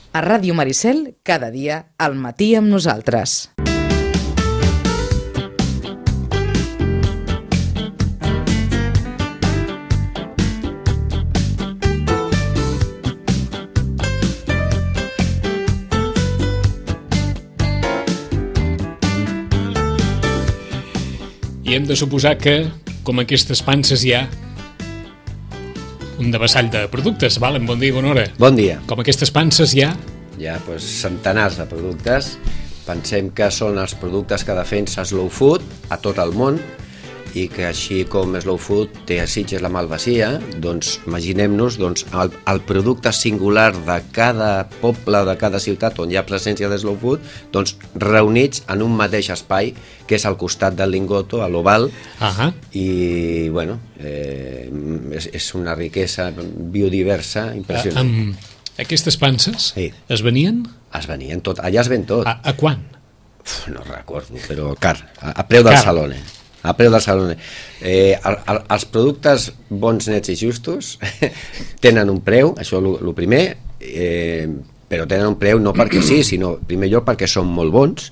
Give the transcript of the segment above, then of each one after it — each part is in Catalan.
A Ràdio Maricel, cada dia, al matí amb nosaltres. I hem de suposar que, com aquestes panses hi ha, un devessall de productes. Valen, bon dia i bona hora. Bon dia. Com aquestes panses hi ha... Hi ha centenars de productes. Pensem que són els productes que defensa Slow Food a tot el món i que així com Slow Food té a Sitges la Malvasia, doncs imaginem-nos el producte singular de cada poble, de cada ciutat on hi ha presència de Slow Food, doncs reunits en un mateix espai que és al costat del Lingoto, a l'Oval. I bueno, és una riquesa biodiversa impressionant. Aquestes panses es venien? Es venien tot, allà es ven tot. A quan? No recordo, però car, a preu del Salone. A preu del Salone. Els productes bons, nets i justos tenen un preu, això el primer, però tenen un preu no perquè sí, sinó en primer lloc perquè són molt bons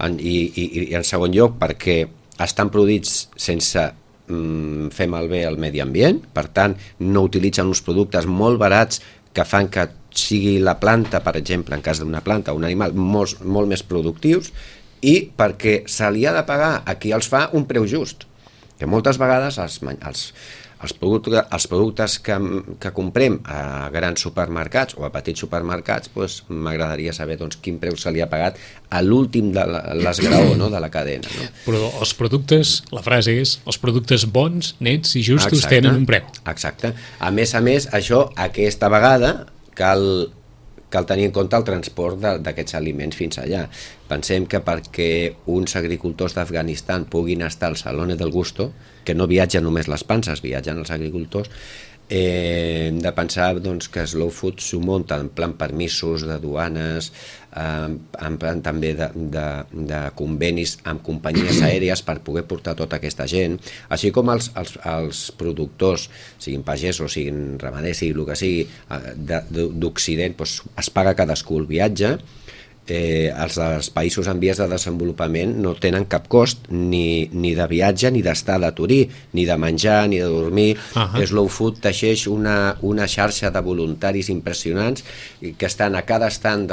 i en segon lloc perquè estan produïts sense fer malbé el medi ambient, per tant no utilitzen uns productes molt barats que fan que sigui la planta, per exemple, en cas d'una planta o un animal, molt més productius, i perquè se li ha de pagar a qui els fa un preu just, que moltes vegades els productes que comprem a grans supermercats o a petits supermercats, doncs m'agradaria saber quin preu se li ha pagat a l'últim de l'esgraó, no, de la cadena. No? Però els productes, la frase és, els productes bons, nets i justos tenen un preu. Exacte. A més, això, aquesta vegada cal tenir en compte el transport d'aquests aliments fins allà. Pensem que perquè uns agricultors d'Afganistan puguin estar al Salone del Gusto, que no viatgen només les panses, viatgen els agricultors, hem de pensar que Slow Food s'ho munta en plan permisos de duanes, en plan també de convenis amb companyies aèries per poder portar tota aquesta gent, així com els productors, siguin pagesos, siguin ramaders, sigui el que sigui, d'Occident, es paga cadascú el viatge. Els dels països en vies de desenvolupament no tenen cap cost ni de viatge, ni d'estar de turí, ni de menjar, ni de dormir. Slow Food teixeix una xarxa de voluntaris impressionants que estan a cada estand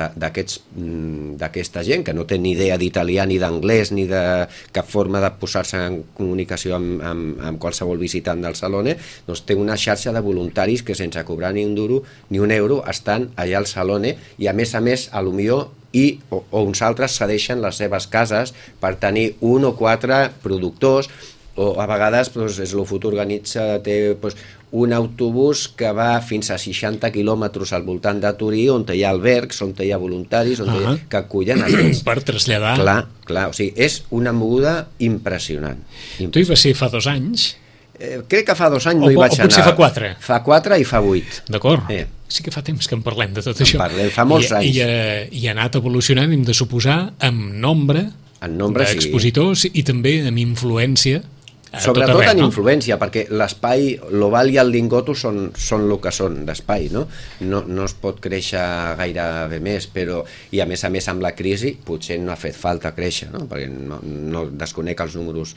d'aquesta gent, que no té ni idea d'italià ni d'anglès ni de cap forma de posar-se en comunicació amb qualsevol visitant del Salone, doncs té una xarxa de voluntaris que sense cobrar ni un duro ni un euro estan allà al Salone i a més, a lo millor o uns altres cedeixen les seves cases per tenir un o quatre productors, o a vegades Slow Food té un autobús que va fins a 60 quilòmetres al voltant de Turí, on hi ha albergs, on hi ha voluntaris, que acullen aquests. Per traslladar. Clar, o sigui, és una moguda impressionant. Tu hi vas ser fa 2 anys? Crec que fa 2 anys no hi vaig anar. O potser fa 4? Fa 4 i fa 8. D'acord. Sí que fa temps que en parlem de tot això. En parlem, fa molts anys. I ha anat evolucionant, hem de suposar, amb nombre d'expositors i també amb influència. Sobretot en influència, perquè l'espai, l'Oval i el Lingoto són el que són d'espai, no? No es pot créixer gaire més, però, i a més amb la crisi potser no ha fet falta créixer, no? Perquè no desconec els números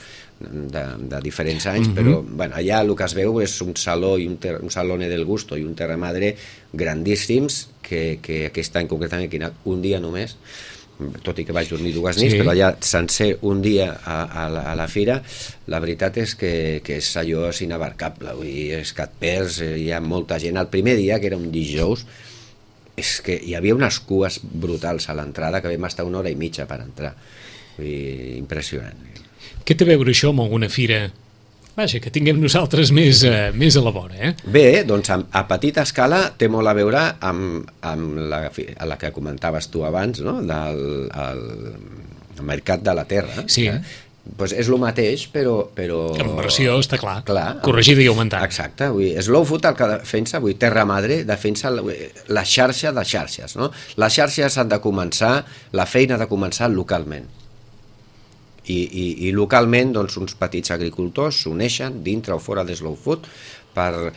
de diferents anys, però allà el que es veu és un saló i un Salone del Gusto i un Terra Madre grandíssims que aquest any concretament he anat un dia només, tot i que vaig dormir 2 nits, però allà sencer un dia a la fira, la veritat és que és allò inabarcable, és que et perds, hi ha molta gent. El primer dia, que era un dijous, és que hi havia unes cues brutals a l'entrada que vam estar 1 hora i mitja per entrar, impressionant. Què té a veure això amb alguna fira? Vaja, que tinguem nosaltres més a la vora, Bé, doncs a petita escala té molt a veure amb la que comentaves tu abans, no? Del Mercat de la Terra. Sí. Pues és el mateix, però... En versió, està clar. Corregida i augmentada. Exacte. Slow Food el que defensa, Terra Madre, defensa la xarxa de xarxes, no? Les xarxes han de començar, la feina ha de començar localment. I localment doncs, uns petits agricultors s'uneixen dintre o fora de Slow Food per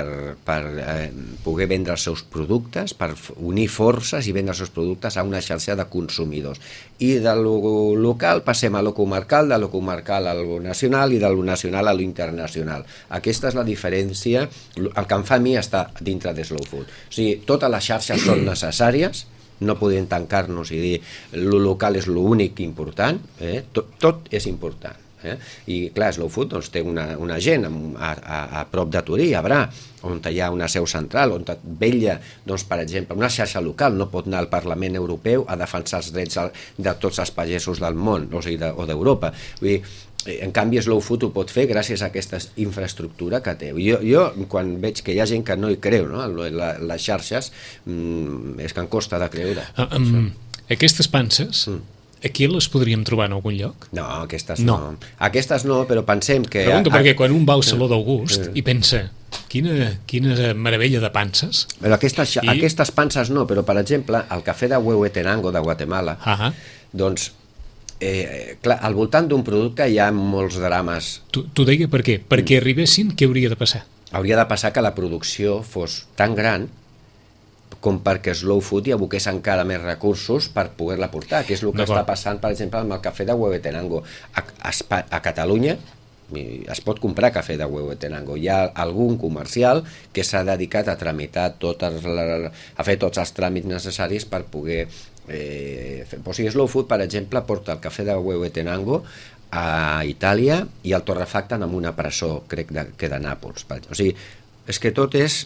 poder vendre els seus productes, per unir forces i vendre els seus productes a una xarxa de consumidors. I de lo local passem a lo comarcal, de lo comarcal a lo nacional i de lo nacional a lo internacional. Aquesta és la diferència, el que em fa a mi estar dintre de Slow Food. O sigui, totes les xarxes són necessàries, no podem tancar-nos i dir lo local és l'únic important, tot és important. I clar, Slow Food doncs, té una gent a prop de Torí, a Bra, on hi ha una seu central, on vetlla, doncs, per exemple, una xarxa local no pot anar al Parlament Europeu a defensar els drets de tots els pagesos del món, o sigui, o d'Europa. Vull dir, en canvi, Slow Food ho pot fer gràcies a aquesta infraestructura que té. Jo quan veig que hi ha gent que no hi creu, no? Les xarxes, és que em costa de creure. Aquestes panses... Aquí les podríem trobar en algun lloc? No, aquestes no. Aquestes no, però pensem que... Pregunto perquè quan un va al Saló d'August i pensa, quina meravella de panses... Però aquestes panses no, però per exemple, el cafè de Huehuetenango de Guatemala, doncs, clar, al voltant d'un producte hi ha molts drames. T'ho deia per què? Perquè arribessin, què hauria de passar? Hauria de passar que la producció fos tan gran com perquè Slow Food hi aboqués encara més recursos per poder-la portar, que és el que està passant, per exemple, amb el cafè de Huehuetenango. A Catalunya es pot comprar cafè de Huehuetenango. Hi ha algun comercial que s'ha dedicat a tramitar a fer tots els tràmits necessaris per poder fer. O sigui, Slow Food, per exemple, porta el cafè de Huehuetenango a Itàlia i el torrefacten en una presó, crec que de Nàpols. O sigui, és que tot és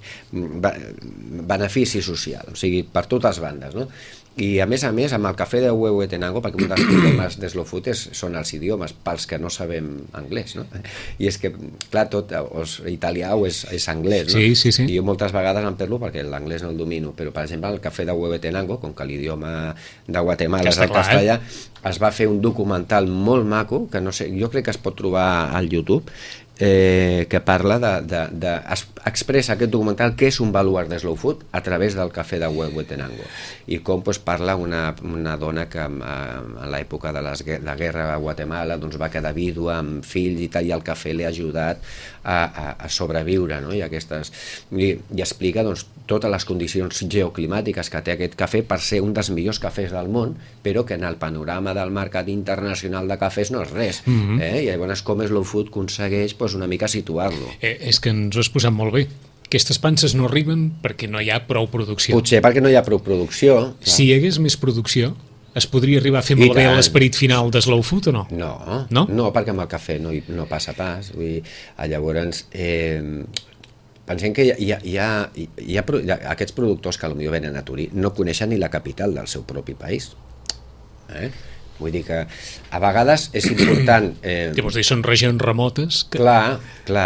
benefici social, o sigui, per totes bandes, no? I a més, amb el cafè de Huehuetenango, perquè un dels problemes de Slow Food són els idiomes, pels que no sabem anglès, no? I és que, clar, tot italià o és anglès, no? Sí. I jo moltes vegades em perdo perquè l'anglès no el domino, però, per exemple, el cafè de Huehuetenango, com que l'idioma de Guatemala és el castellà, es va fer un documental molt maco, que no sé, jo crec que es pot trobar al YouTube, que parla expressa aquest documental què és un baluard de Slow Food a través del cafè de Huehuetenango i com parla una dona que en l'època de la guerra a Guatemala doncs, va quedar vídua amb fills i tal, i el cafè li ha ajudat a sobreviure, no? I explica doncs, totes les condicions geoclimàtiques que té aquest cafè per ser un dels millors cafès del món, però que en el panorama del mercat internacional de cafès no és res. I llavors com Slow Food aconsegueix una mica situar-lo. És que ens ho has posat molt bé. Aquestes panses no arriben perquè no hi ha prou producció. Potser perquè no hi ha prou producció. Clar. Si hi hagués més producció, es podria arribar a fer malbé l'esperit final de Slow Food o no? No, perquè amb el cafè no passa pas. Vull dir, llavors, pensem que hi ha aquests productors que potser venen a Torí no coneixen ni la capital del seu propi país. Vull dir que a vegades és important... Què vols dir, són regions remotes? Clar,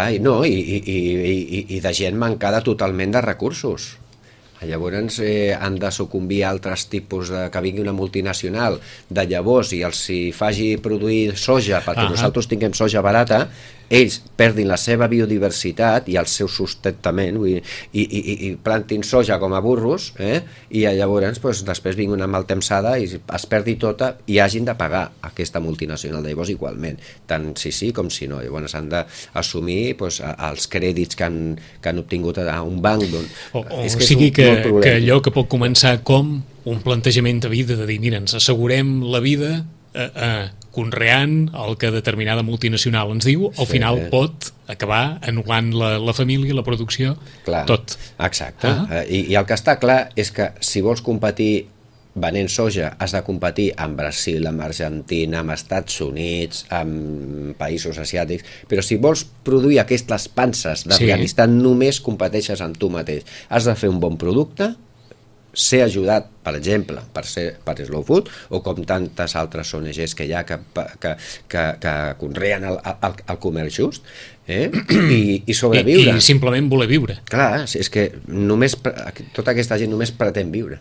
i de gent mancada totalment de recursos. Llavors han de sucumbir a altres tipus que vingui una multinacional de llavors i els faci produir soja perquè nosaltres tinguem soja barata, ells perdin la seva biodiversitat i el seu sustentament i plantin soja com a burros i llavors després vingui una maltemsada i es perdi tota i hagin de pagar aquesta multinacional de llavors igualment, tant sí com si no. Llavors han d'assumir els crèdits que han obtingut a un banc. O sigui que allò que pot començar com un plantejament de vida, de dir, mira, ens assegurem la vida conreant el que determinada multinacional ens diu, al final pot acabar anul·lant la família, la producció, tot. Exacte. I el que està clar és que si vols competir venent soja, has de competir amb Brasil, amb Argentina, amb Estats Units, amb països asiàtics, però si vols produir aquestes panses d'Afganistan només competeixes amb tu mateix. Has de fer un bon producte, ser ajudat, per exemple, per Slow Food, o com tantes altres ONGs que hi ha que conreen el comerç just, i sobreviure. I simplement voler viure. Clar, és que tota aquesta gent només pretén viure.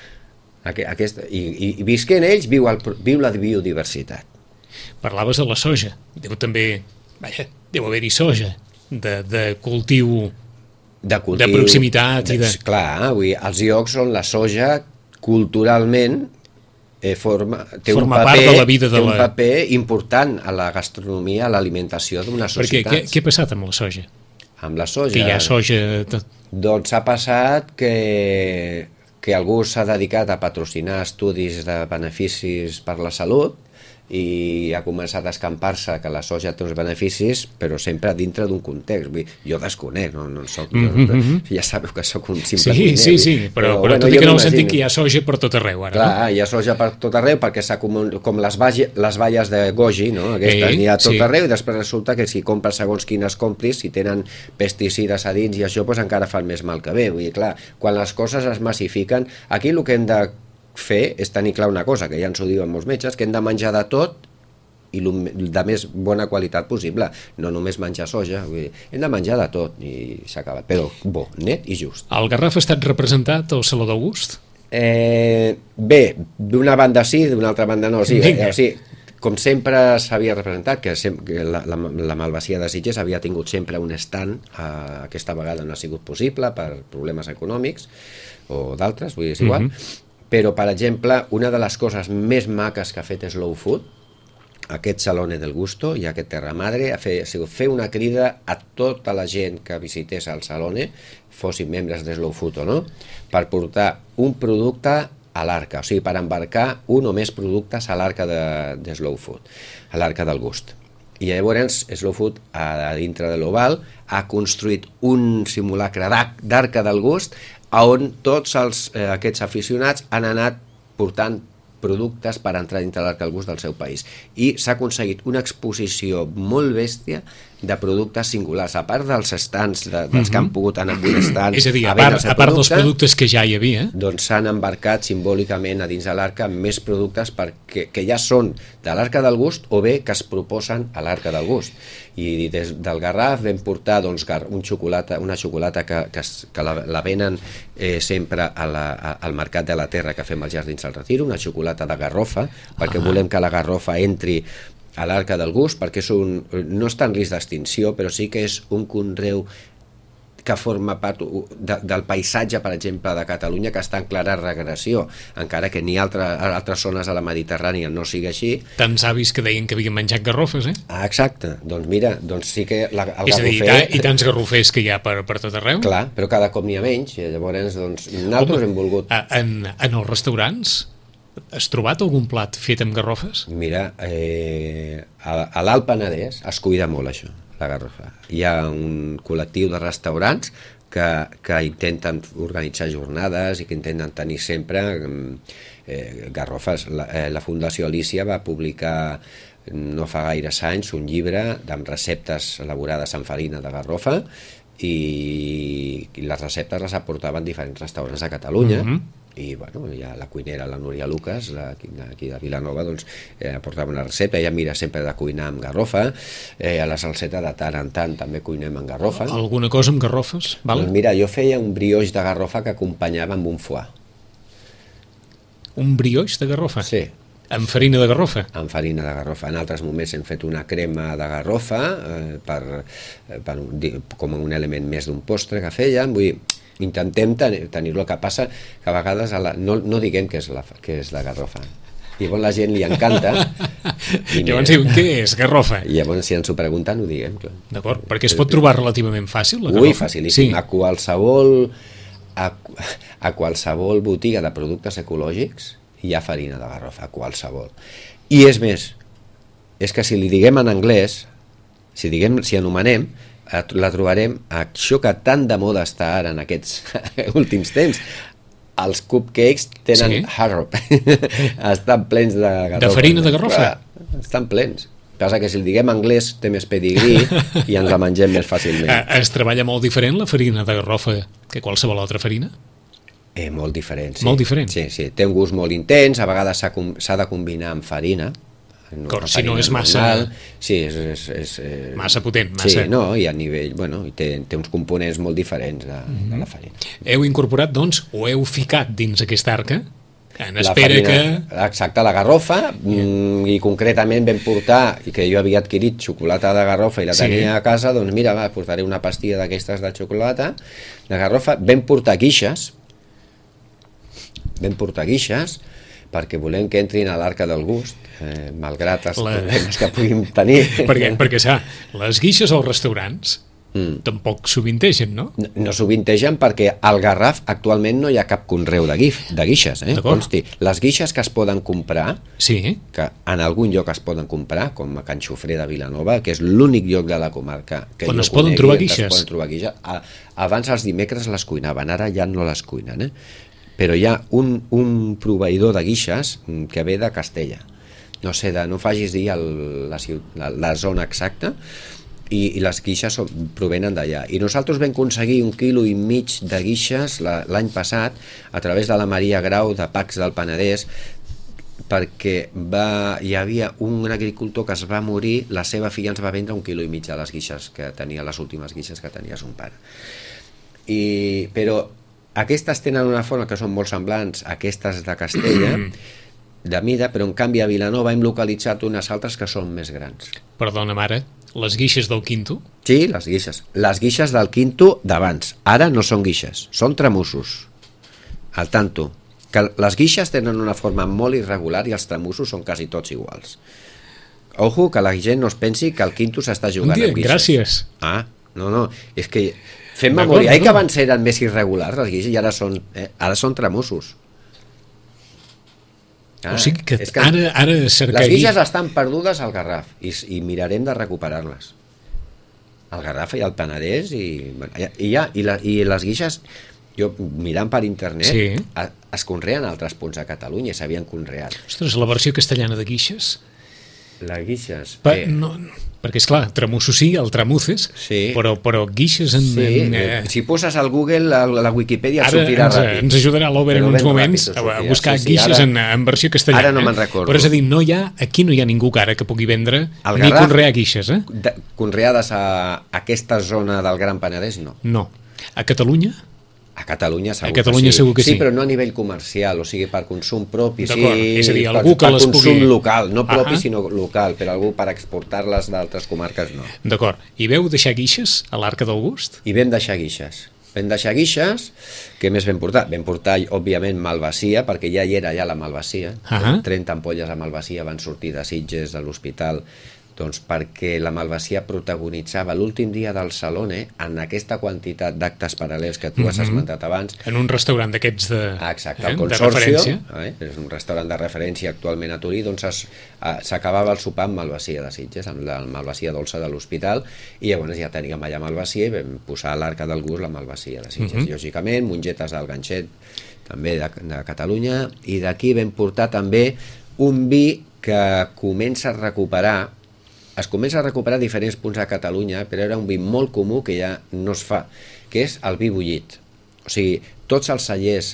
I visquent ells viu la biodiversitat. Parlaves de la soja. Deu haver-hi soja de cultiu de proximitat. Clar, els iocs són la soja culturalment té Forma part de la vida té un paper important a la gastronomia, a l'alimentació d'una societat. Perquè què ha passat amb la soja? Amb la soja? Que hi ha soja... Doncs ha passat que algú s'ha dedicat a patrocinar estudis de beneficis per la salut i ha començat a escampar-se que la soja té uns beneficis, però sempre dintre d'un context. Vull dir, jo desconec, no soc jo, ja sabeu que sóc un simple cuiner. Sí, però tot i que no ho sentim, que hi ha soja per tot arreu ara. Clar, hi ha soja per tot arreu perquè s'ha com les baies de goji, no? Aquestes n'hi ha tot arreu i després resulta que si compres segons quines compris, si tenen pesticides a dins i això, doncs encara fan més mal que bé. Vull dir, clar, quan les coses es massifiquen, aquí el que hem de fer és tenir clar una cosa, que ja ens ho diuen molts metges, que hem de menjar de tot i de més bona qualitat possible, no només menjar soja, vull dir, hem de menjar de tot i s'acaba, però bo, net i just. El Garraf ha estat representat al Saló d'August? Bé, d'una banda sí, d'una altra banda no, sí, com sempre s'havia representat, que la Malvasia de Sitges havia tingut sempre un stand, aquesta vegada no ha sigut possible per problemes econòmics o d'altres, vull dir, és igual, però, per exemple, una de les coses més maques que ha fet Slow Food, aquest Salone del Gusto i aquest Terra Madre, ha sigut fer una crida a tota la gent que visités el Salone, fossin membres de Slow Food o no, per portar un producte a l'arca, o sigui, per embarcar un o més productes a l'arca de Slow Food, a l'arca del gust. I llavors Slow Food, a dintre de l'Oval, ha construït un simulacre d'arca del gust on tots aquests aficionats han anat portant productes per entrar dintre l'arca del gust del seu país. I s'ha aconseguit una exposició molt bèstia de productes singulars, a part dels stands dels que han pogut anar amb un stand. És a dir, a part dels productes que ja hi havia. Doncs s'han embarcat simbòlicament a dins de l'arca més productes que ja són de l'arca del gust o bé que es proposen a l'arca del gust. I des del Garraf vam portar doncs, una xocolata que la venen sempre al Mercat de la Terra que fem als Jardins del Retiro, una xocolata de garrofa, perquè volem que la garrofa entri a l'arca del gust, perquè no està en risc d'extinció, però sí que és un conreu que forma part del paisatge, per exemple, de Catalunya, que està en clara regressió, encara que ni altres zones de la Mediterrània no sigui així. Tants avis que deien que havien menjat garrofes, eh? Ah, exacte. Doncs mira, sí que el garrofer... És a dir, i tants garrofers que hi ha per tot arreu? Clar, però cada cop n'hi ha menys, i llavors nosaltres hem volgut... En els restaurants has trobat algun plat fet amb garrofes? Mira, a l'Alt Penedès es cuida molt això, la garrofa. Hi ha un col·lectiu de restaurants que intenten organitzar jornades i que intenten tenir sempre garrofes. La Fundació Alícia va publicar no fa gaires anys un llibre amb receptes elaborades amb farina de garrofa i les receptes les aportaven diferents restaurants de Catalunya. I bueno, ja la cuinera, la Núria Lucas, aquí de Vilanova, doncs, aportava una recepta. Ella mira sempre de cuinar amb garrofa, a la salseta de tant en tant també cuinem amb garrofa. Alguna cosa amb garrofes? Val? Doncs mira, jo feia un brioix de garrofa que acompanyava amb un foie. Un brioix de garrofa? Sí. Amb farina de garrofa? Amb farina de garrofa. En altres moments hem fet una crema de garrofa com un element més d'un postre que fèiem. Vull dir, intentem tenir-lo. El que passa que a vegades no diguem que és la garrofa. I llavors la gent li encanta. Llavors diuen, què és garrofa? I llavors si ens ho pregunten ho diguem. Clar. D'acord, perquè es pot trobar relativament fàcil la garrofa? Ui, facilíssim. Sí. A qualsevol botiga de productes ecològics hi ha farina de garrofa, qualsevol. I és més, és que si li diguem en anglès, si anomenem, la trobarem, això que tan de moda està ara en aquests últims temps, els cupcakes tenen harrop, estan plens de garrofa. De farina de garrofa? Estan plens. Passa que si el diguem anglès té més pedigrí i ens la mengem més fàcilment. Es treballa molt diferent la farina de garrofa que qualsevol altra farina? Molt diferent, sí. Molt diferent? Sí. Té un gust molt intens, a vegades s'ha de combinar amb farina. Si no és massa... Sí, és massa potent, massa... Sí, no, i a nivell... Bueno, té uns components molt diferents de la farina. Heu incorporat, doncs, o heu ficat dins aquesta arca, en espera que... Exacte, la garrofa, i concretament vam portar, i que jo havia adquirit xocolata de garrofa i la tenia a casa, doncs mira, portaré una pastilla d'aquestes de xocolata, de garrofa, vam portar guixes, perquè volem que entrin a l'Arca del Gust, malgrat els problemes que puguin tenir. Perquè les guixes als restaurants tampoc sovintegen, no? No sovintegen perquè al Garraf actualment no hi ha cap conreu de guixes, consti. Les guixes que es poden comprar, que en algun lloc es poden comprar, com a Can Xofrer de Vilanova, que és l'únic lloc de la comarca que on es poden trobar guixes. Abans els dimecres les cuinaven, ara ja no les cuinen, però hi ha un proveïdor de guixes que ve de Castella. No sé, no facis dir la zona exacta, i les guixes provenen d'allà. I nosaltres vam aconseguir 1,5 quilos de guixes l'any passat a través de la Maria Grau de Pacs del Penedès, perquè hi havia un agricultor que es va morir, la seva filla ens va vendre 1,5 quilos de les guixes que tenia, les últimes guixes que tenia son pare. Però aquestes tenen una forma que són molt semblants a aquestes de Castella, de mida, però en canvi a Vilanova hem localitzat unes altres que són més grans. Perdona, mare, les guixes del Quinto? Sí, les guixes. Les guixes del Quinto d'abans. Ara no són guixes, són tramussos. Al tanto. Que les guixes tenen una forma molt irregular i els tramussos són quasi tots iguals. Ojo, que la gent no es pensi que el Quinto s'està jugant amb guixes. Gràcies. No, és que fem memòria. Que abans eren més irregulars les guixes i ara són tramussos. O sigui que ara cercar... Les guixes estan perdudes al Garraf i mirarem de recuperar-les. Al Garraf i al Penedès i les guixes, jo mirant per internet, es conreen a altres punts de Catalunya i s'havien conreat. Ostres, la versió castellana de guixes? Les guixes... Perquè, esclar, tramussos sí, el tramuces, però guixes si poses al Google, la Wikipedia sortirà ràpid. Ens ajudarà l'Ober en uns moments a buscar guixes en versió castellana. Ara no me'n recordo. Però és a dir, aquí no hi ha ningú ara que pugui vendre ni conrear guixes. Conreades a aquesta zona del Gran Penedès, no. No. A Catalunya? A Catalunya segur que sí. Sí, però no a nivell comercial, o sigui, per consum propi. D'acord, és a dir, algú que les pugui... Per consum local, no propi, sinó local, per algú per exportar-les d'altres comarques, no. D'acord. I veu deixar guixes a l'Arca del Gust? I vam deixar guixes. Què més vam portar? Vam portar, òbviament, malvasia, perquè ja hi era la malvasia. 30 ampolles de malvasia van sortir de Sitges, de l'hospital, doncs perquè la malvasia protagonitzava l'últim dia del Salone en aquesta quantitat d'actes paral·lels que tu has esmentat abans. En un restaurant d'aquests de referència. És un restaurant de referència actualment a Turí, doncs s'acabava el sopar amb malvasia de Sitges, amb la malvasia dolça de l'hospital, i llavors ja teníem allà malvasia i vam posar a l'Arca del Gust la malvasia de Sitges. Lògicament, mongetes del Ganxet, també de Catalunya, i d'aquí vam portar també un vi que comença a recuperar diferents punts a Catalunya, però era un vi molt comú que ja no es fa, que és el vi bullit. O sigui, tots els cellers,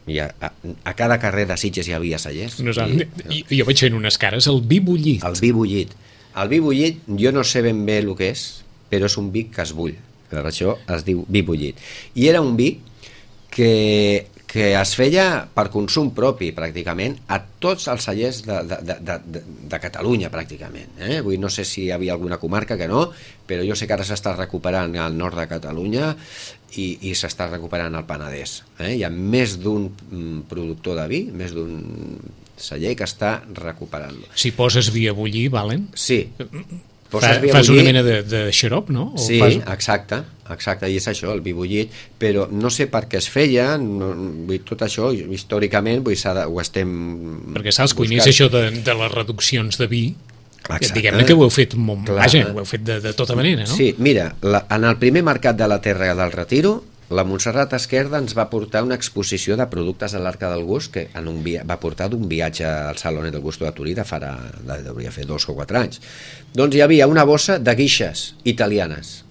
a cada carrer de Sitges hi havia cellers. Jo vaig fent unes cares, el vi bullit. El vi bullit, jo no sé ben bé el que és, però és un vi que es bull. Per això es diu vi bullit. I era un vi que es feia per consum propi, pràcticament, a tots els cellers de Catalunya, pràcticament. Vull no sé si hi havia alguna comarca que no, però jo sé que ara s'està recuperant al nord de Catalunya i s'està recuperant al Penedès. Hi ha més d'un productor de vi, més d'un celler que està recuperant-lo. Si poses vi a bullir, valen? Sí. Fas una mena de xarop, no? Sí, exacte, i és això, el vi bullit, però no sé per què es feia, tot això, històricament, ho estem... Perquè saps, cuiners, això de les reduccions de vi, diguem-ne que ho heu fet ho heu fet de tota manera, no? Sí, mira, en el primer mercat de la Terra del Retiro, la Montserrat Esquerda ens va portar una exposició de productes de l'Arca del Gust que va portar d'un viatge al Salone del Gusto de Turí hauria fer 2 o 4 anys. Doncs hi havia una bossa de guixes italianes.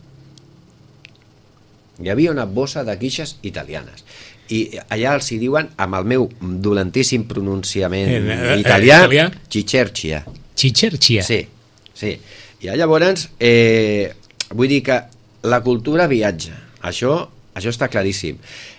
I allà els hi diuen, amb el meu dolentíssim pronunciament italià, Cicercia. Cicercia? Sí. I llavors, vull dir que la cultura viatja. Això està claríssim.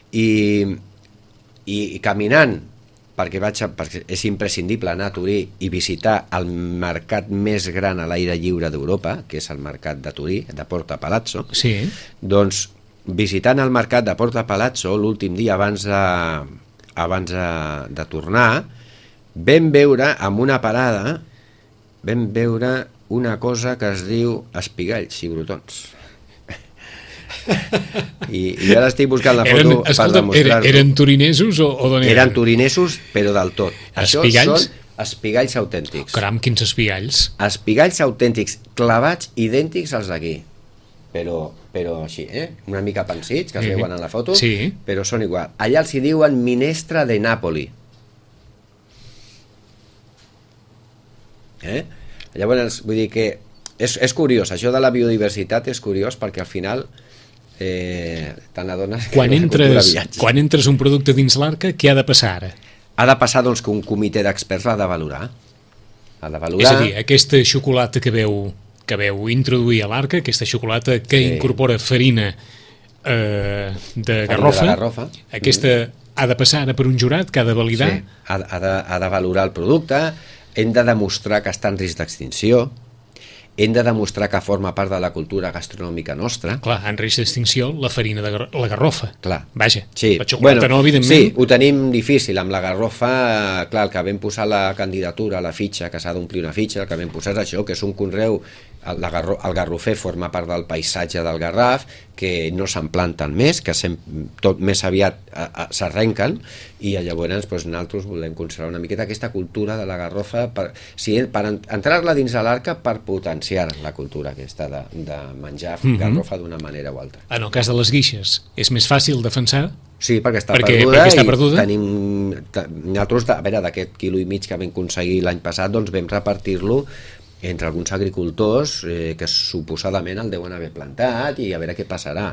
I caminant, perquè és imprescindible anar a Turí i visitar el mercat més gran a l'aire lliure d'Europa, que és el mercat de Turí, de Porta Palazzo, doncs visitant el mercat de Porta Palazzo l'últim dia abans de tornar, vam veure amb una parada, vam veure una cosa que es diu espigalls i brotons. I ara estic buscant la foto per demostrar-ho. Eren turinesos o d'on eren? Eren turinesos, però del tot. Espigalls? Això són espigalls autèntics. Caram, quins espigalls. Espigalls autèntics, clavats, idèntics als d'aquí. Però així, una mica pansits, que es veuen en la foto, sí. Però són igual. Allà els hi diuen minestra de Nàpoli. Llavors, vull dir que és curiós, això de la biodiversitat és curiós perquè al final te n'adones que quan entres un producte dins l'Arca, què ha de passar ara? Ha de passar doncs, que un comitè d'experts l'ha de valorar. És a dir, aquesta xocolata que veu introduir a l'Arca, aquesta xocolata que incorpora farina de garrofa, aquesta ha de passar ara per un jurat que ha de validar? Sí, ha de valorar el producte, hem de demostrar que està en risc d'extinció, hem de demostrar que forma part de la cultura gastronòmica nostra. Clar, en risc d'extinció la farina de la garrofa. Clar. Vaja, sí. La xocolata no, evidentment. Sí, ho tenim difícil. Amb la garrofa, clar, el que vam posar la candidatura, la fitxa, que s'ha d'omplir una fitxa, el que vam posar és això, que és un conreu, el garrofer forma part del paisatge del Garraf, que no se'n planten més, que tot més aviat s'arrenquen, i llavors doncs, nosaltres volem conservar una miqueta aquesta cultura de la garrofa per entrar-la dins de l'Arca, per potenciar la cultura aquesta de menjar garrofa d'una manera o altra. En el cas de les guixes, és més fàcil defensar? Sí, perquè està perduda. Nosaltres, a veure, d'aquest quilo i mig que vam aconseguir l'any passat, doncs vam repartir-lo entre alguns agricultors que suposadament el deuen haver plantat, i a veure què passarà.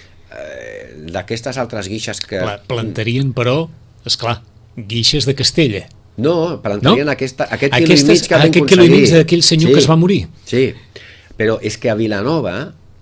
D'aquestes altres guixes que... Plantarien, però, esclar, guixes de Castella. No, plantarien aquest quilo i mig que vam aconseguir. Aquest quilo i mig d'aquell senyor que es va morir. Sí, però és que a Vilanova,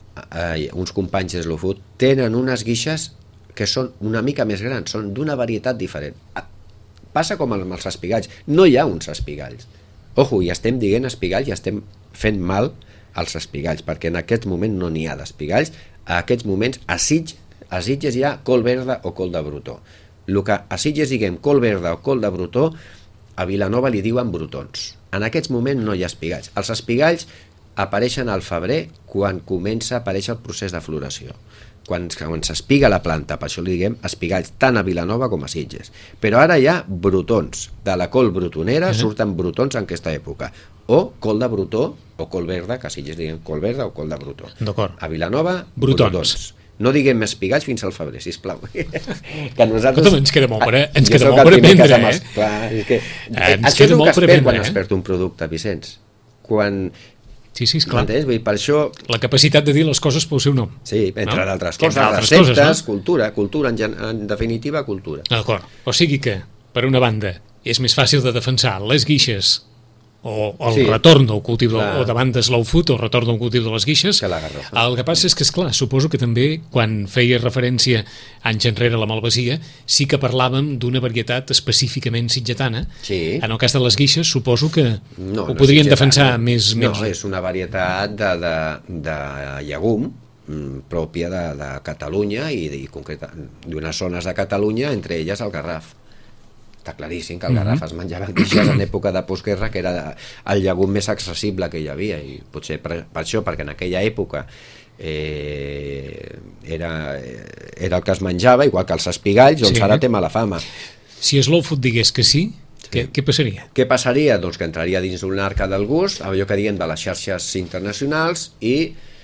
uns companys de Slow Food tenen unes guixes que són una mica més grans, són d'una varietat diferent. Passa com amb els espigalls, no hi ha uns espigalls. Ojo, i estem dient espigalls i estem fent mal als espigalls, perquè en aquest moment no n'hi ha d'espigalls. A aquests moments a Sitges hi ha col verda o col de brutó. El que a Sitges diguem col verda o col de brutó, a Vilanova li diuen brutons. En aquests moments no hi ha espigalls. Els espigalls apareixen al febrer, quan comença a aparèixer el procés de floració. Quan s'espiga la planta, per això li diguem espigalls tant a Vilanova com a Sitges. Però ara hi ha brutons. De la col brutonera surten brutons en aquesta època. O col de brutó o col verda, que a Sitges diguem col verda o col de brutó. D'acord. A Vilanova, brutons. No diguem espigalls fins al febrer, sisplau. Que nosaltres... Ens queda molt per aprendre, Clar, és que... Això és el que es perd quan es perd un producte, Vicenç. Quan... Sí, esclar. Per això... La capacitat de dir les coses pel seu nom. Sí, entre d'altres coses, receptes, cultura, en definitiva, cultura. D'acord. O sigui que, per una banda, és més fàcil de defensar les guixes o el retorn del cultiu o davant de Slow Food, o el retorn del cultiu de les guixes. Que la garrofa. El que passa és que, esclar, suposo que també, quan feia referència anys enrere a la Malvasia, sí que parlàvem d'una varietat específicament sitgetana. Sí. En el cas de les guixes, suposo que ho podrien defensar més... No, és una varietat de llegum pròpia de Catalunya i concreta d'unes zones de Catalunya, entre elles el Garraf. Està claríssim que el Garraf es menjava guixes en època de postguerra, que era el llegum més accessible que hi havia, i potser per això, perquè en aquella època era el que es menjava, igual que els espigalls, doncs ara té mala fama. Si Slow Food digués que sí, què passaria? Què passaria? Doncs que entraria dins d'una arca del gust, allò que diuen de les xarxes internacionals, i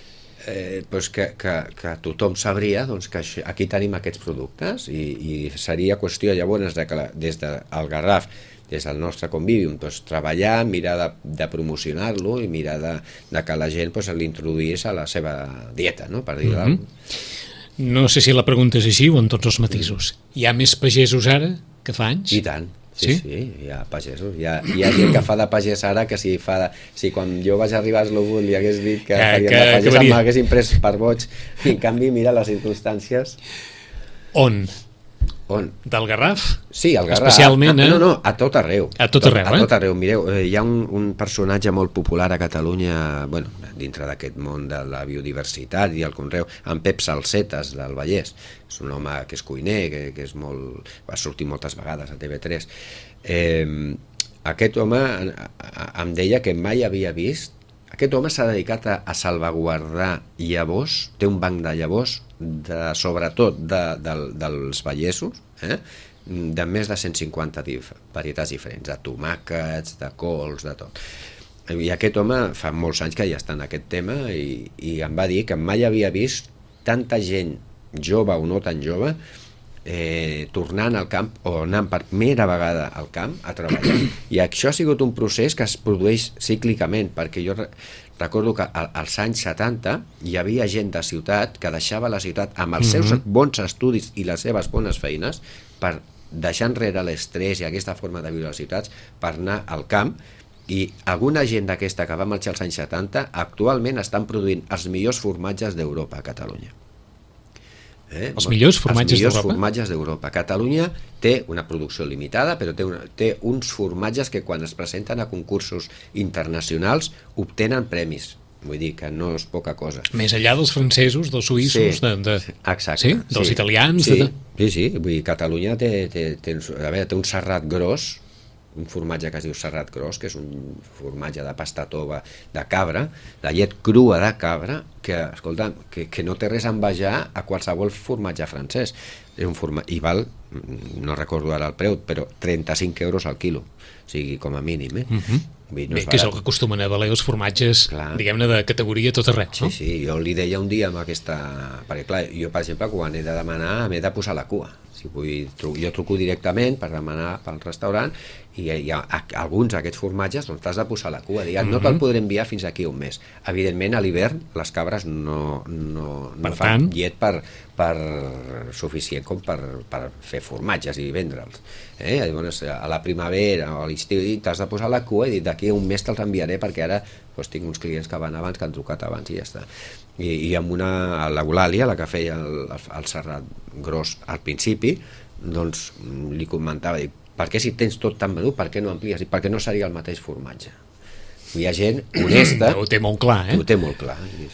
que tothom sabria que aquí tenim aquests productes, i seria qüestió llavors que des del Garraf, des del nostre Convivium, treballar, mirar de promocionar-lo i mirar de que la gent l'introduís a la seva dieta, no? Per dir-ho. No sé si la pregunta és així o en tots els matisos. Hi ha més pagesos ara que fa anys? I tant. Sí, hi ha pagesos. Hi ha gent que fa de pagès ara, que si quan jo vaig arribar a Slow Food li hagués dit que farien de pagès, m'hagués imprès per boig, i en canvi mira les circumstàncies. On? Del Garraf? Sí, al Garraf. Especialment, No, a tot arreu. A tot arreu, A tot arreu. Mireu, hi ha un personatge molt popular a Catalunya, dintre d'aquest món de la biodiversitat i el conreu, en Pep Salsetes, del Vallès. És un home que és cuiner, que és molt... va sortir moltes vegades a TV3. aquest home em deia que mai havia vist. Aquest home s'ha dedicat a salvaguardar llavors, té un banc de llavors, sobretot dels vallesos, de més de 150 varietats diferents, de tomàquets, de cols, de tot. I aquest home fa molts anys que ja està en aquest tema i em va dir que mai havia vist tanta gent jove o no tan jove tornant al camp o anant per primera vegada al camp a treballar. I això ha sigut un procés que es produeix cíclicament, perquè jo recordo que als anys 70 hi havia gent de ciutat que deixava la ciutat amb els seus bons estudis i les seves bones feines per deixar enrere l'estrès i aquesta forma de viure a les ciutats per anar al camp, i alguna gent d'aquesta que va marxar als anys 70 actualment estan produint els millors formatges d'Europa a Catalunya. Els millors formatges d'Europa. Catalunya té una producció limitada, però té uns formatges que quan es presenten a concursos internacionals obtenen premis. Vull dir que no és poca cosa. Més enllà dels francesos, dels suïssos, exacte, dels italians. Sí. Vull dir, Catalunya té un serrat gros, un formatge que es diu serrat gros, que és un formatge de pasta tova de cabra, de llet crua de cabra, que, escolta, que no té res a envejar a qualsevol formatge francès. És un formatge, i val, no recordo ara el preu, però 35 euros al quilo, o sigui, com a mínim. Bé, que és el que acostumen a valer els formatges, diguem-ne, de categoria tot arreu, no? Sí, jo li deia un dia amb aquesta... Perquè, clar, jo, per exemple, quan he de demanar, m'he de posar la cua. Si jo truco directament per demanar pel restaurant i hi ha alguns d'aquests formatges doncs t'has de posar la cua, no te'l podré enviar fins aquí un mes. Evidentment a l'hivern les cabres no fan llet per suficient com per fer formatges i vendre'ls. Llavors a la primavera o a l'estiu t'has de posar la cua i dir d'aquí un mes te'ls enviaré perquè ara tinc uns clients que van abans, que han trucat abans i ja està. I amb l'Eulàlia, la que feia el serrat gros al principi, doncs li comentava, per què si tens tot tan madur, per què no amplies? I per què no seria el mateix formatge? Hi ha gent honesta... Ho té molt clar, Ho té molt clar.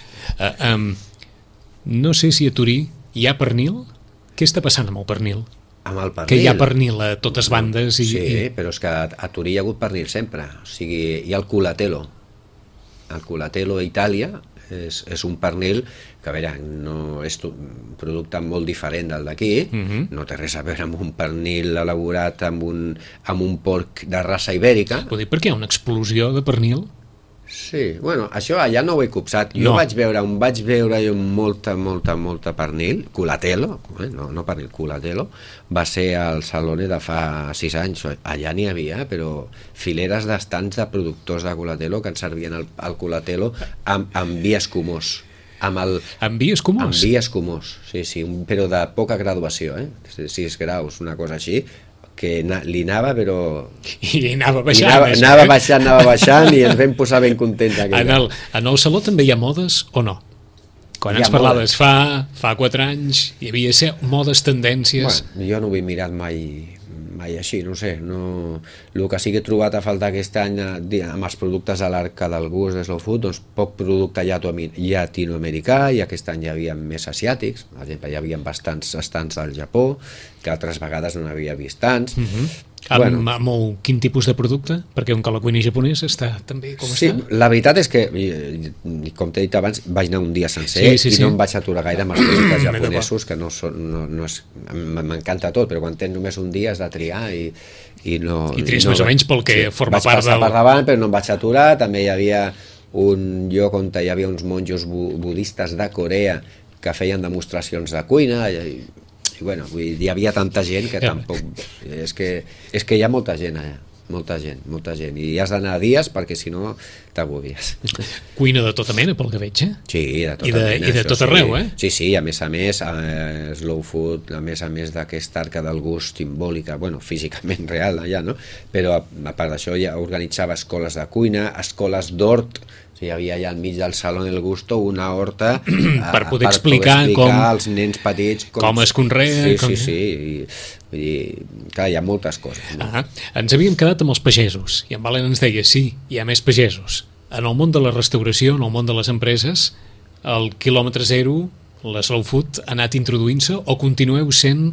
No sé si a Torí hi ha pernil. Què està passant amb el pernil? Amb el pernil? Que hi ha pernil a totes bandes. Sí, però és que a Torí hi ha hagut pernil sempre. O sigui, hi ha el culatello. El culatello a Itàlia és un pernil que, a veure, no és producte molt diferent del d'aquí, no té res a veure amb un pernil elaborat amb un porc de raça ibèrica. Vull dir, perquè hi ha una explosió de pernil? Sí, bueno, això allà no ho he copsat. Jo vaig veure molta pernil, culatello, no pernil, culatello, va ser al Salone de fa 6 anys. Allà n'hi havia, però fileres d'estants de productors de culatello que en servien el culatello amb vi escumós. Amb vi escumós? Amb vi escumós, sí, però de poca graduació, 6 graus, una cosa així, que li anava, però... I anava baixant. Anava baixant i ens vam posar ben contents. En el Saló també hi ha modes o no? Quan ens parlaves fa 4 anys hi havia modes, tendències... Bueno, jo no ho he mirat mai així, no sé. El que sí que he trobat a faltar aquest any amb els productes de l'Arca del Gust de Slow Food, doncs poc producte llatinoamericà, i aquest any hi havia més asiàtics. Per exemple, hi havia bastants estants del Japó, que altres vegades no n'havia vist tants. Amb quin tipus de producte? Perquè un que la cuina japonesa està també com està. Sí, la veritat és que, com t'he dit abans, vaig anar un dia sencer i no em vaig aturar gaire amb els productes japonesos, que m'encanta tot, però quan tens només un dia has de triar i no... I tries més o menys pel que forma part del... Vaig passar per davant, però no em vaig aturar. També hi havia un lloc on hi havia uns monjos budistes de Corea que feien demostracions de cuina i bueno, hi havia tanta gent que tampoc... És que hi ha molta gent allà, molta gent, i has d'anar dies perquè si no t'agobies. Cuina de tota mena, pel que veig, Sí, de tota mena. I de tot arreu, Sí, a més, Slow Food, a més d'aquesta arca del gust simbòlica, bueno, físicament real allà, no? Però a part d'això ja organitzava escoles de cuina, escoles d'hort. Hi havia allà al mig del Saló del Gusto una horta per poder explicar als nens petits com es conrea. Sí. Vull dir, clar, hi ha moltes coses. Ens havíem quedat amb els pagesos i en Valen ens deia, sí, hi ha més pagesos. En el món de la restauració, en el món de les empreses, el quilòmetre zero, la Slow Food, ha anat introduint-se o continueu sent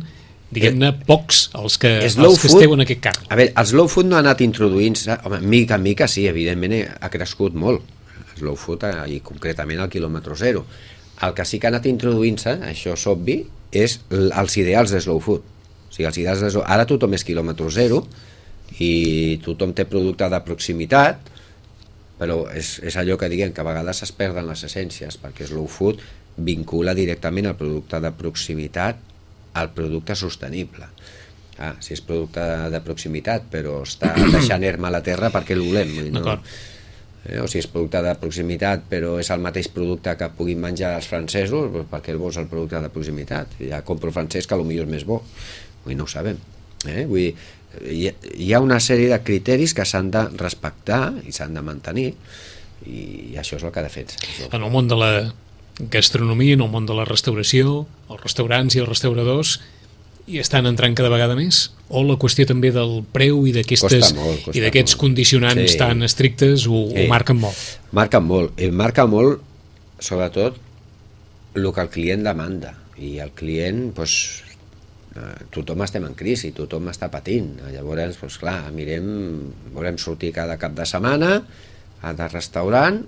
diguem-ne, pocs els que food, esteu en aquest carro. A veure, el slow food no ha anat introduint-se, home, mica en mica sí, evidentment ha crescut molt, el slow food, i concretament al quilòmetre zero. El que sí que ha anat introduint-se, això és obvi, és els ideals de slow food. O sigui, els ideals de slow... Ara tothom és quilòmetre zero i tothom té producte de proximitat, però és allò que diguem, que a vegades es perden les essències, perquè slow food vincula directament el producte de proximitat al producte sostenible. Si és producte de proximitat però està deixant herma a la terra, per què el volem? No? O si és producte de proximitat però és el mateix producte que puguin menjar els francesos, doncs per què el vols el producte de proximitat? Ja compro francès que potser és més bo. No ho sabem. Vull dir, hi ha una sèrie de criteris que s'han de respectar i s'han de mantenir, i això és el que defensa. En el món de la gastronomia, en el món de la restauració, els restaurants i els restauradors hi estan entrant cada vegada més? O la qüestió també del preu i d'aquests condicionants tan estrictes ho marquen molt? Marquen molt, sobretot el que el client demanda, i el client, doncs, tothom estem en crisi, tothom està patint, llavors, doncs clar, volem sortir cada cap de setmana de restaurant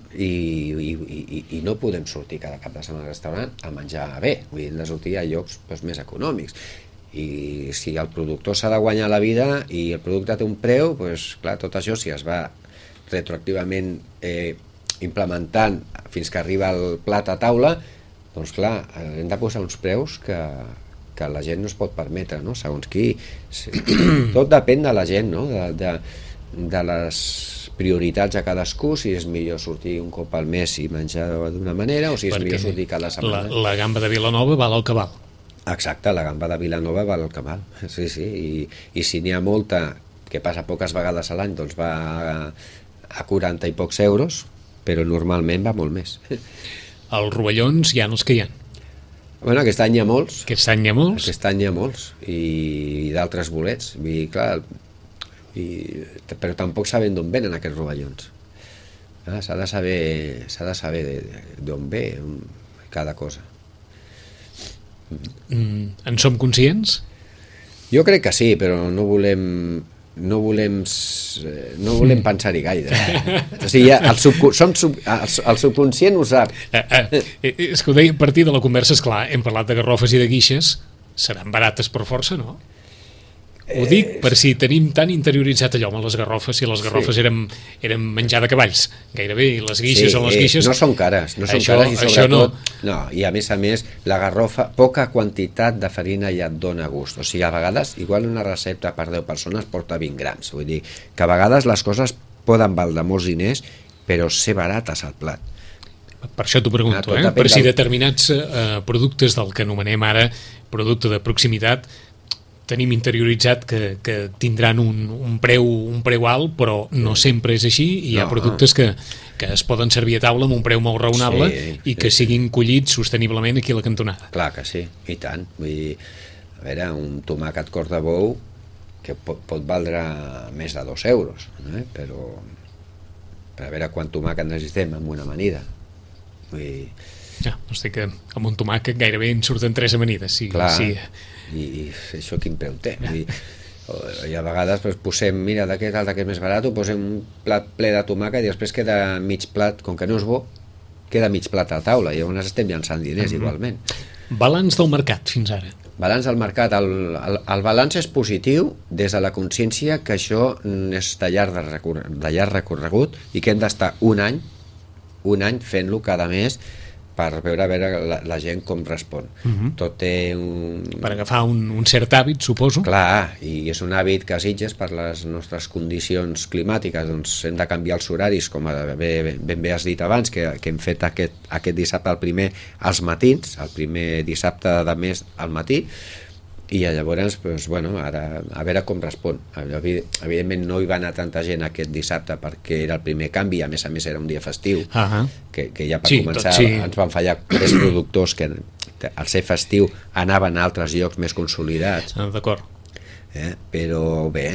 i no podem sortir cada cap de setmana de restaurant a menjar bé, hem de sortir a llocs més econòmics, i si el productor s'ha de guanyar la vida i el producte té un preu, doncs clar, tot això si es va retroactivament implementant fins que arriba el plat a taula, doncs clar, hem de posar uns preus que la gent no es pot permetre, no? Segons qui. Tot depèn de la gent, no? De les prioritats a cadascú, si és millor sortir un cop al mes i menjar d'una manera, o si és millor sortir cada setmana. La gamba de Vilanova val el que val. Exacte, la gamba de Vilanova val el que val. Sí. I si n'hi ha molta, que passa poques vegades a l'any, doncs va a 40 i pocs euros, però normalment va molt més. Els rovellons hi ha els que hi ha. Bueno, aquest any hi ha molts. Aquest any hi ha molts? I d'altres bolets. Vull dir, clar, però tampoc sabem d'on venen aquests rovellons. S'ha de saber d'on ve cada cosa. En som conscients? Jo crec que sí, però no volem pensar-hi gaire. O sigui, el subconscient ho sap. És que ho deia a partir de la conversa, esclar, hem parlat de garrofes i de guixes, seran barates per força, no? Ho dic per si tenim tan interioritzat allò amb les garrofes, si les garrofes eren menjar de cavalls, gairebé, i les guixes són les guixes. No són cares, i sobretot, no, i a més, la garrofa, poca quantitat de farina ja et dona gust. O sigui, a vegades, igual una recepta per 10 persones porta 20 grams. Vull dir, que a vegades les coses poden valdre molts diners, però ser barates al plat. Per això t'ho pregunto, per si determinats productes del que anomenem ara producte de proximitat tenim interioritzat que tindran un preu alt, però no sempre és així, i hi ha productes que es poden servir a taula amb un preu molt raonable i que siguin collits sosteniblement aquí a la cantonada. Clar que sí, i tant. Vull dir, a veure, un tomàquet cor de bou que pot valdre més de 2 euros, però a veure quant tomàquet necessitem amb una amanida. Vull dir... Ja, no sé que amb un tomàquet gairebé en surten 3 amanides. Clar, i això quin preu té? I a vegades posem, mira, d'aquest més barat, posem un plat ple de tomàquet i després queda mig plat, com que no és bo, queda mig plat a taula, i llavors estem llançant diners igualment. Balanç del mercat fins ara. Balanç del mercat, el balanç és positiu des de la consciència que això és de llarg recorregut i que hem d'estar un any fent-lo cada mes per veure la gent com respon. Tot té per agafar un cert hàbit, suposo. Clar, i és un hàbit que a Sitges, per les nostres condicions climàtiques, doncs hem de canviar els horaris, com ben bé has dit abans, que hem fet aquest dissabte el primer als matins, el primer dissabte de mes al matí, i llavors, ara a veure com respon. Evidentment no hi va anar tanta gent aquest dissabte perquè era el primer canvi, a més era un dia festiu, que ja per començar ens van fallar 3 productors que al ser festiu anaven a altres llocs més consolidats. D'acord. Però bé,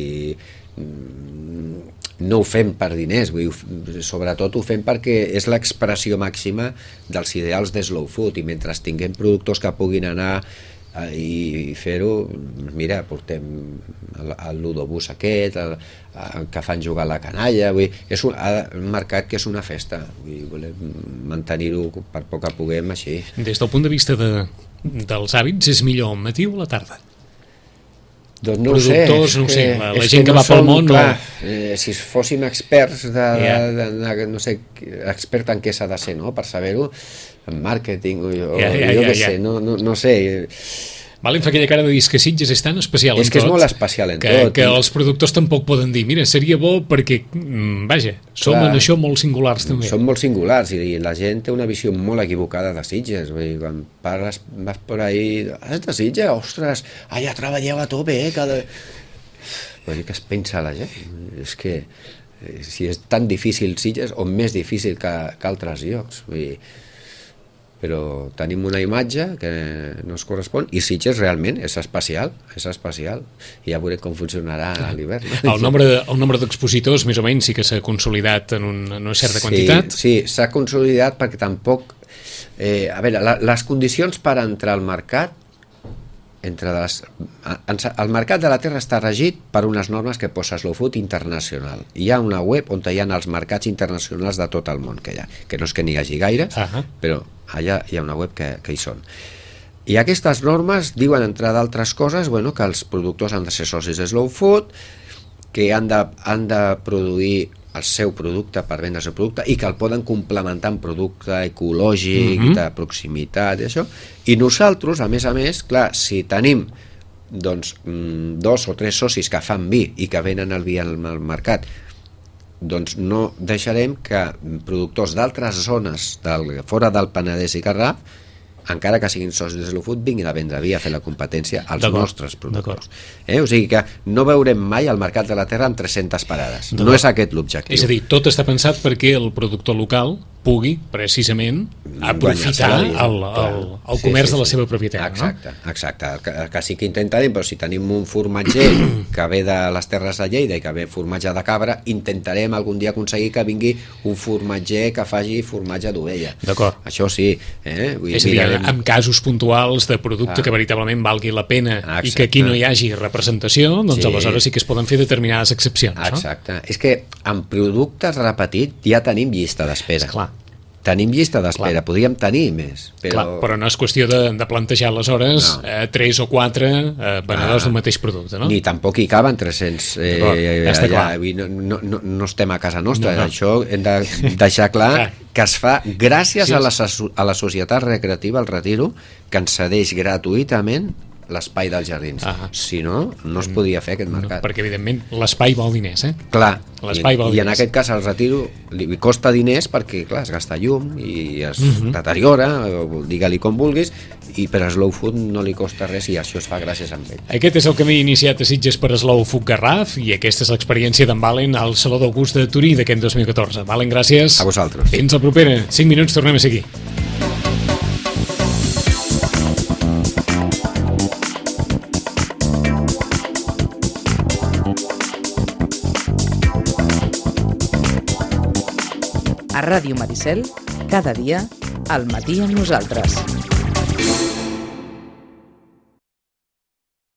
no ho fem per diners, sobretot ho fem perquè és l'expressió màxima dels ideals de slow food, i mentre tinguem productors que puguin anar i fer-ho, mira, portem el ludobús aquest, que fan jugar la canalla, vull dir, és un mercat que és una festa, vull dir, volem mantenir-ho per poc que puguem així. Des del punt de vista dels hàbits, és millor al matí o a la tarda? Doncs no productors, ho sé, la gent que va pel món... Clar, si fóssim experts no sé, expert en què s'ha de ser, no?, per saber-ho, en màrqueting, jo què sé, no sé. Em fa aquella cara de dir que Sitges és tan especial en tot. És que és molt especial en tot. Que els productors tampoc poden dir, mira, seria bo perquè, vaja, som en això molt singulars també. Som molt singulars i la gent té una visió molt equivocada de Sitges. Vull dir, quan parles, vas per ahí, és de Sitges? Ostres, allà treballeu a tope, Vull dir, que es pensa la gent. És que si és tan difícil Sitges, o més difícil que altres llocs, vull dir, però tenim una imatge que no es correspon i Sitges realment és especial i ja veurem com funcionarà a l'hivern. El nombre d'expositors més o menys sí que s'ha consolidat en una certa quantitat? Sí, s'ha consolidat perquè tampoc a veure, les condicions per entrar al mercat el mercat de la terra està regit per unes normes que posa Slow Food Internacional. Hi ha una web on hi ha els mercats internacionals de tot el món que hi ha, que no és que n'hi hagi gaires, però allà hi ha una web que hi són. I aquestes normes diuen, entre d'altres coses, que els productors han de ser socis de Slow Food, que han de produir el seu producte per vendre el seu producte i que el poden complementar amb producte ecològic, de proximitat i això. I nosaltres, a més, clar, si tenim 2 o 3 socis que fan vi i que venen el vi al mercat, doncs no deixarem que productors d'altres zones fora del Penedès i Garraf, encara que siguin socis de Slow Food, vinguin a vendre vi, a fer la competència als nostres productors. O sigui que no veurem mai el mercat de la terra amb 300 parades. No és aquest l'objectiu. És a dir, tot està pensat perquè el productor local pugui, precisament, aprofitar el comerç de la seva propietat. Exacte. El que sí que intentarem, però si tenim un formatger que ve de les terres de Lleida i que ve formatge de cabra, intentarem algun dia aconseguir que vingui un formatger que faci formatge d'ovella. D'acord. Això sí. És a dir, en casos puntuals de producte que veritablement valgui la pena i que aquí no hi hagi representació, doncs aleshores sí que es poden fer determinades excepcions. Exacte. És que en productes repetits ja tenim llista d'espera. Esclar. Tenim llista d'espera, podríem tenir més. Però no és qüestió de plantejar aleshores 3 o 4 venedors d'un mateix producte, no? Ni tampoc hi caben 300 no estem a casa nostra. Això hem de deixar clar que es fa gràcies a la Societat Recreativa El Retiro, que ens cedeix gratuïtament l'espai dels jardins. Si no, no es podia fer aquest mercat. Perquè, evidentment, l'espai val diners, Clar, i en aquest cas el Retiro li costa diners perquè, clar, es gasta llum i es deteriora, digue-li com vulguis, i per a Slow Food no li costa res i això es fa gràcies a ell. Aquest és el camí iniciat a Sitges per Slow Food Garraf i aquesta és l'experiència d'en Valen al Saló d'August de Turí d'aquest 2014. Valen, gràcies. A vosaltres. Fins la propera. 5 minuts, tornem a seguir. A Ràdio Maricel, cada dia, al matí amb nosaltres.